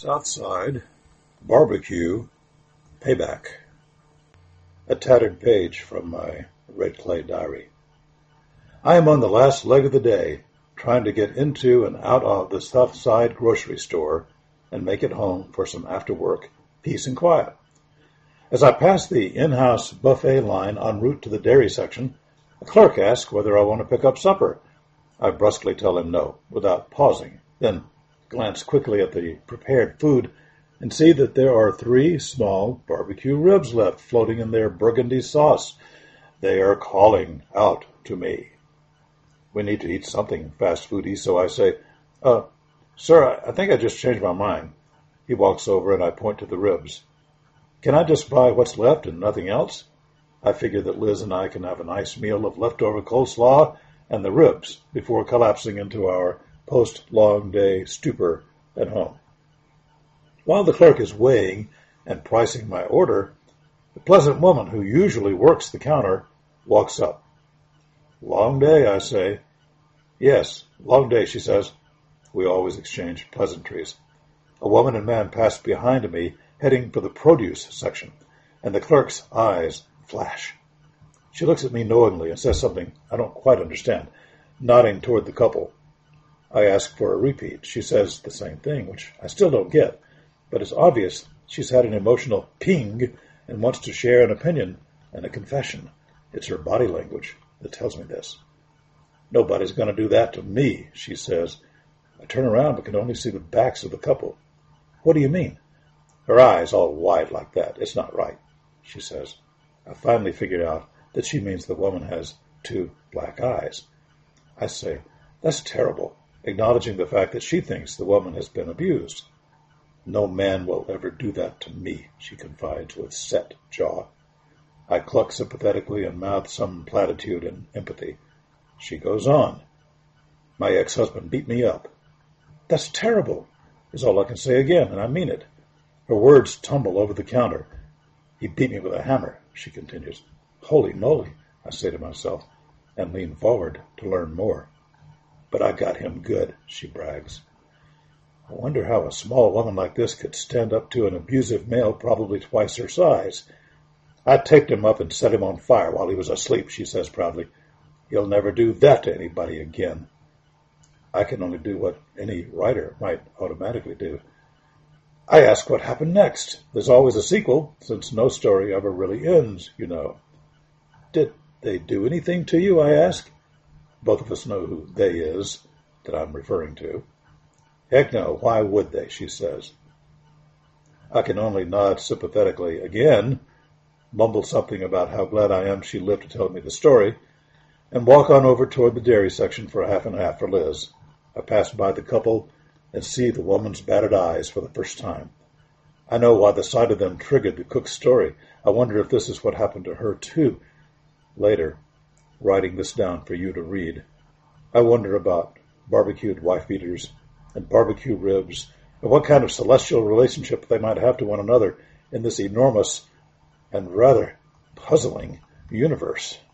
Southside Barbecue Payback. A tattered page from my red clay diary. I am on the last leg of the day, trying to get into and out of the Southside grocery store and make it home for some after-work peace and quiet. As I pass the in-house buffet line en route to the dairy section, a clerk asks whether I want to pick up supper. I brusquely tell him no, without pausing, then glance quickly at the prepared food and see that there are 3 small barbecue ribs left floating in their burgundy sauce. They are calling out to me. We need to eat something fast foody, so I say, Sir, I think I just changed my mind. He walks over and I point to the ribs. Can I just buy what's left and nothing else? I figure that Liz and I can have a nice meal of leftover coleslaw and the ribs before collapsing into our post-long day stupor at home. While the clerk is weighing and pricing my order, the pleasant woman who usually works the counter walks up. Long day, I say. Yes, long day, she says. We always exchange pleasantries. A woman and man pass behind me, heading for the produce section, and the clerk's eyes flash. She looks at me knowingly and says something I don't quite understand, nodding toward the couple. I ask for a repeat. She says the same thing, which I still don't get, but it's obvious she's had an emotional ping and wants to share an opinion and a confession. It's her body language that tells me this. Nobody's going to do that to me, she says. I turn around but can only see the backs of the couple. What do you mean? Her eyes all wide like that. It's not right, she says. I finally figured out that she means the woman has 2 black eyes. I say, that's terrible, acknowledging the fact that she thinks the woman has been abused. No man will ever do that to me, she confides with set jaw. I cluck sympathetically and mouth some platitude in empathy. She goes on. My ex-husband beat me up. That's terrible, is all I can say again, and I mean it. Her words tumble over the counter. He beat me with a hammer, she continues. Holy moly, I say to myself, and lean forward to learn more. But I got him good, she brags. I wonder how a small woman like this could stand up to an abusive male probably twice her size. I taped him up and set him on fire while he was asleep, she says proudly. He'll never do that to anybody again. I can only do what any writer might automatically do. I ask what happened next. There's always a sequel, since no story ever really ends, you know. Did they do anything to you, I ask. Both of us know who they is that I'm referring to. Heck no, why would they, she says. I can only nod sympathetically again, mumble something about how glad I am she lived to tell me the story, and walk on over toward the dairy section for a half and half for Liz. I pass by the couple and see the woman's battered eyes for the first time. I know why the sight of them triggered the cook's story. I wonder if this is what happened to her, too. Later, writing this down for you to read, I wonder about barbecued wife-beaters and barbecue ribs and what kind of celestial relationship they might have to one another in this enormous and rather puzzling universe.